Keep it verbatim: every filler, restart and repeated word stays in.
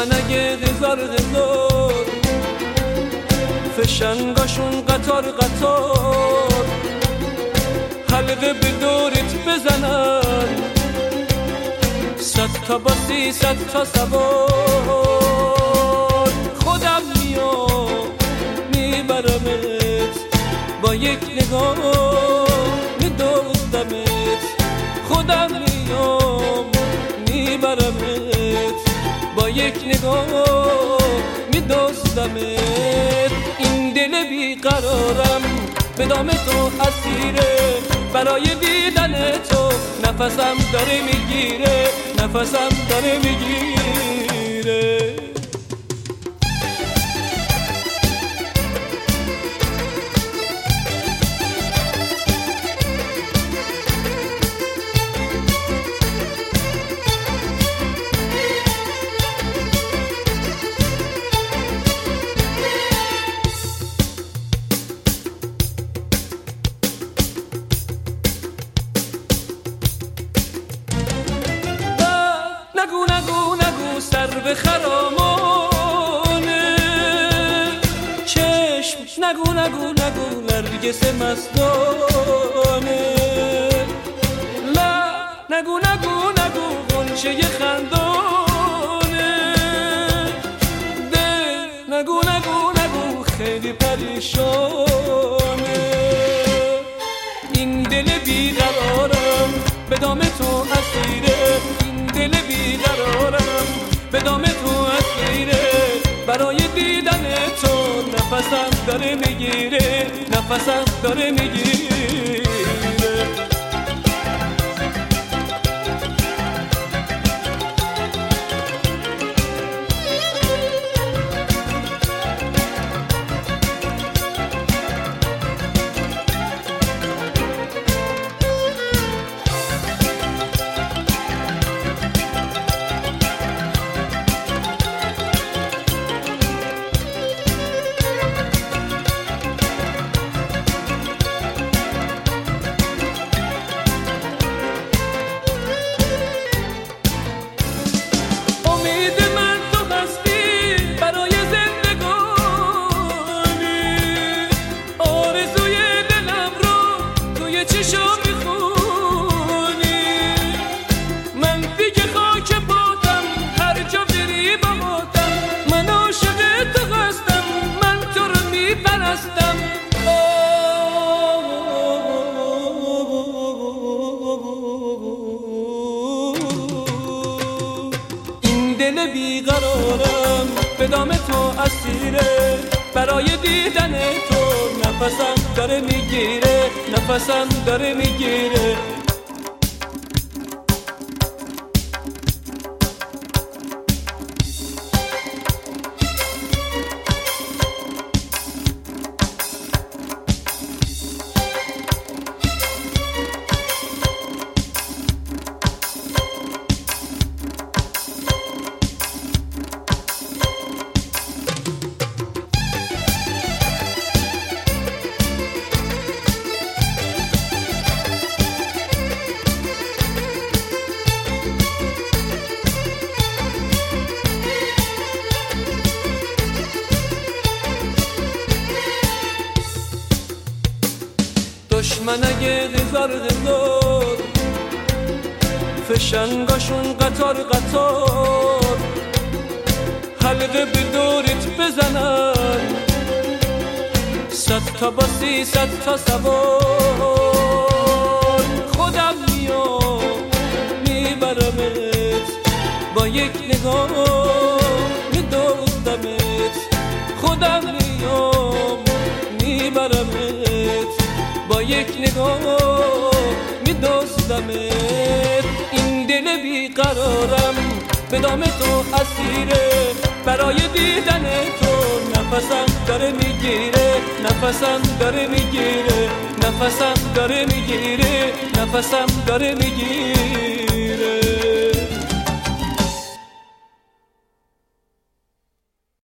دشمنه هزار هزار فشنگاشون قطار قطار حلقه به دورت بزنن صد تا باسی صد تا سوار خودم میام میبرمت با یک نگاه میدوزدمت خودم میام میبرمت با یک نگاه میدوزدمت این دل بیقرارم به دام تو اسیره برای دیدن تو نفسم داره میگیره نفسم داره میگیره نگو نگو نگو سر به خرامانه چشم نگو نگو نگو نرگس مستانه لا نگو نگو نگو غنچه خندانه ده نگو نگو نگو خیلی پریشانه این دل بیقرارم به دام تو اسیره دل بیقرارم به دام تو اسیره برای دیدن تو نفسم داره میگیره نفسم داره میگیره دل بیقرارم به دام تو اسیره برای دیدن تو نفسم داره میگیره نفسم داره میگیره دشمنه هزار هزار فشنگاشون قطار قطار حلقه به دورت بزنن صد تا باسی صد تا سوار خودم میام میبرمت با یک نگاه میدوزدمت خودم میام میبرمت با یک نگاه میدوزدمت این دل بیقرارم به دام تو اسیره برای دیدن تو نفسم داره میگیره نفسم داره میگیره نفسم داره میگیره نفسم داره میگیره